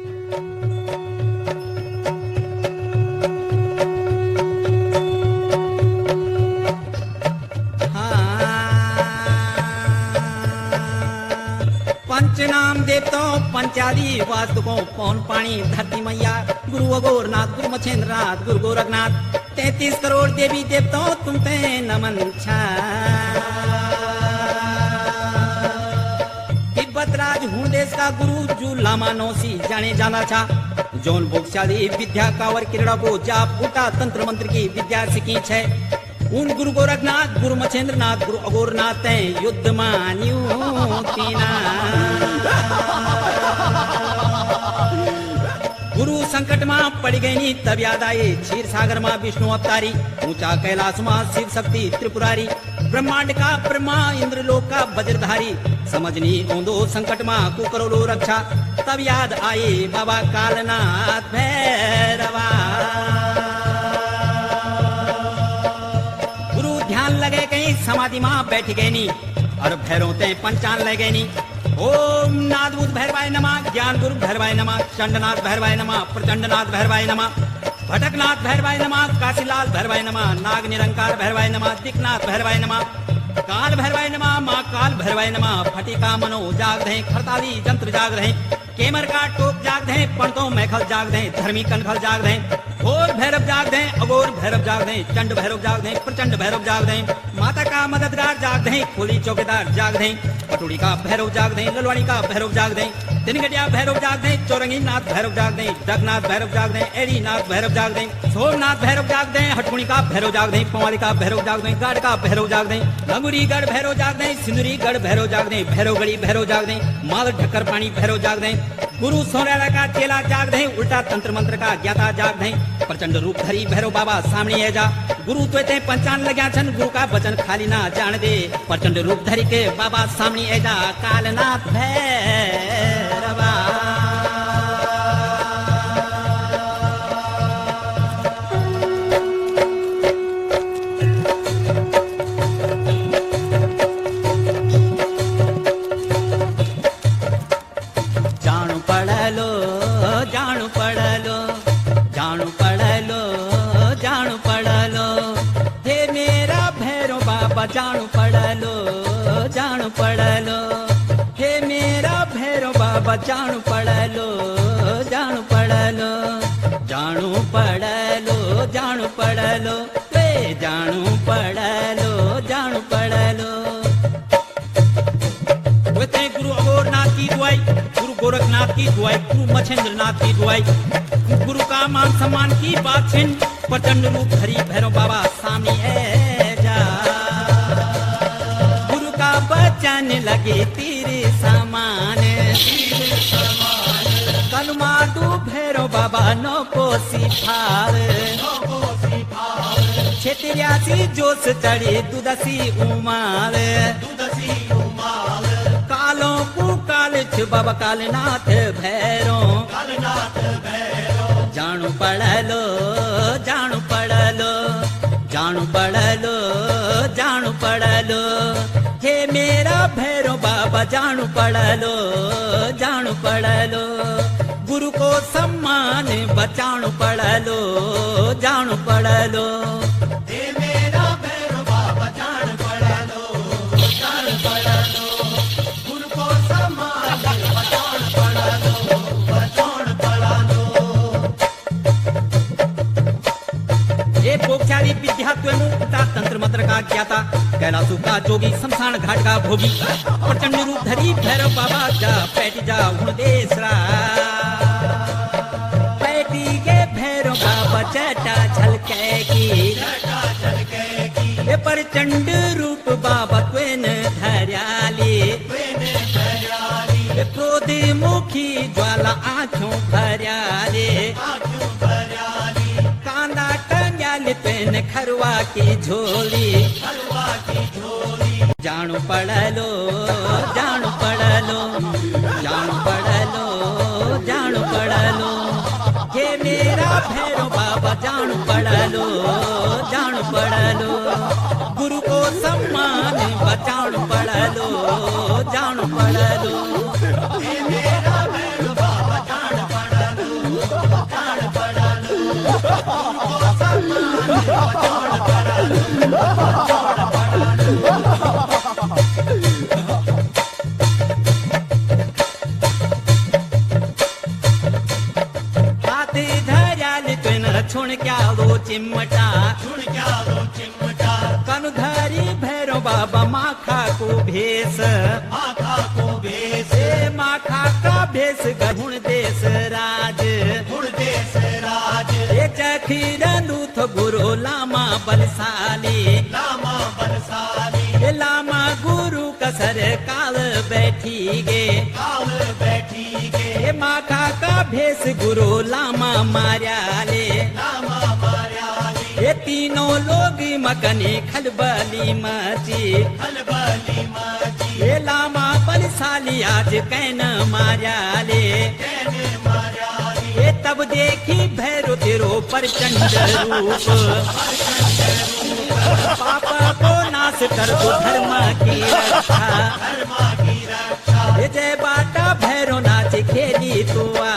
पंचनाम देवतो पंचादी वास्तुकों पौन पानी धरती मैया गुरु अघोरनाथ गुरु मछेंद्रनाथ गुरु गोरखनाथ 33 करोड़ देवी देवताओं तुम पे नमन छा। तिब्बत राज हूँ देश का गुरु जू लामा नौसी जाने जाना छा। जौन भोगशाली विद्या कावर किरणा को जाप बूटा तंत्र मंत्र की विद्या सीखी छे। उन गुरु गोरखनाथ गुरु मछेंद्रनाथ गुरु अघोरनाथ युद्ध मान्यू तीना। गुरु संकट मां पड़ गई नी तब याद आए क्षीर सागर मां विष्णु अवतारी। ऊंचा कैलाश मां शिव शक्ति त्रिपुरारी। ब्रह्मांड का ब्रह्मा इंद्र लोक का वज्रधारी। समझनी ओंदो संकट मां को करो लो रक्षा। तब याद आए बाबा कालनाथ भैरवा। ध्यान लगे कहीं समाधि मां बैठ गए नी और भैरव ते पंचान लगे नी। ओम नादभूत भैरवाय नमः ज्ञान गुरु भैरवाय नमः चंडनाथ भैरवाय नमः प्रचंडनाथ भैरवाय नमः भटकनाथ भैरवाय नमः काशीलाल भैरवाय नमः नाग निरंकार भैरवाय नमः दिक्नाथ भैरवाय नमः काल भैरवाय नमः मां काल भैरवाय नमः फटिका मनो जाग दे खरताली जंत्र जाग रहे। केमर का टोप जाग दे पंडतों मैखल जाग दे धर्मी कनखल जाग दे। घोर भैरव जाग दे अघोर भैरव जाग दे चंड भैरव जाग दे प्रचंड भैरव जाग दे। माता का मददगार जाग दे खोली चौकीदार जाग दे। पटोड़ी का भैरव जाग दे ललवाणी का भैरव जाग दे। तिनगटिया भैरव जाग दे चौरंगी नाथ भैरव जाग दे जगन्नाथ भैरव जाग दे एड़ी नाथ भैरव जाग दे सोमनाथ भैरव जाग दे हटकुणी का भैरव जाग दे पवाली का भैरव जाग दे गाड़ का भैरव जाग दे लंगुरी गढ़ भैरव जाग दे सिंदुरी गढ़ भैरव जाग दे भैरव गढ़ी भैरव जाग दे माल ढक्कर पानी भैरव जाग दे। गुरु सोनारा का चेला जाग दे उल्टा तंत्र मंत्र का ज्ञाता जाग दे। प्रचंड रूप धरी भैरव बाबा सामने है जा। गुरु त्वेते पंचान लग्या छन गुरु का वचन खाली ना जान दे। प्रचंड रूप धरी के बाबा सामने है जा कालनाथ भैरवा। जाणू पड़लो जाणू पड़लो हे मेरा भैरव बाबा जाणू पड़लो जाणू पड़लो जाणू पड़लो जाणू पड़लो वे जाणू पड़लो जाणू पड़लो। वे गुरु अघोरनाथ की दुआई गुरु गोरखनाथ की दुआई गुरु मछेंद्रनाथ की दुआई गुरु का मान सम्मान की बात छिन। प्रचंड रूप धरी भैरव बाबा सामने है जा। बचन लगे तेरे समान कलमाडू भैरव बाबा नो को सिफार छेतियासी जोश चढ़े दुदसी उमार कालों को काल छु बाबा कालनाथ भैरो जाणू पड़लो जाणू पड़लो जाणू पड़लो जाणू पड़लो हे मेरा भैरव बाबा जाणू पड़लो जाणू पड़लो गुरु को सम्मान बचाणू पड़लो जाणू पड़लो हे मेरा भैरव बाबा जाणू पड़लो जाणू पड़लो गुरु को सम्मान बचाणू पड़लो बचाणू पड़लो। ये पोक्षारी विद्या तंत्र मंत्र का ज्ञाता कैलाशु का जोगी शमशान घाट का भोगी प्रचंड रूप धरी भैरव बाबा जा पैटी जा देसरा पैटी के भैरव बाबा चटा झलके की प्रचंड रूप बाबा त्वेन धर्याली क्रोध मुखी ज्वाला आँखों भर्याले कांदा टंग्याल पेन खरवा की झोली जाणू पड़लो जाणू पड़लो जाणू पड़लो जाणू पड़लो हे मेरा भैरव बाबा जाणू पड़लो जाणू पड़लो गुरु को सम्मान बचाणू पड़लो जाणू पड़लो हे मेरा भैरव बाबा जाणू पड़लो छुण क्या दो चिमटा छुड़क्या दो चिमटा कनुधारी भैरव बाबा माखा को भेष माथा को भेस ए माखा का भेष गुण देश राज गुण देश राज ए चखीर दूथ गुरु लामा बलशाली लामा बलसाली ए लामा गुरु कसर काल बैठी गे काल बैठी गे ए माखा का भेष गुरु लामा मार्याले लामा मार्याली ये तीनों लोग मकने खलबली मची खलबली माजी ये लामा बलशाली आज कैन मार्याले कैन मार्याली ये तब देखी भैरो तेरो प्रचंड रूप पापा को नाश कर दो धर्म की रक्षा धर्मा की रक्षा ये जय बाटा भैरो नाच खेली तो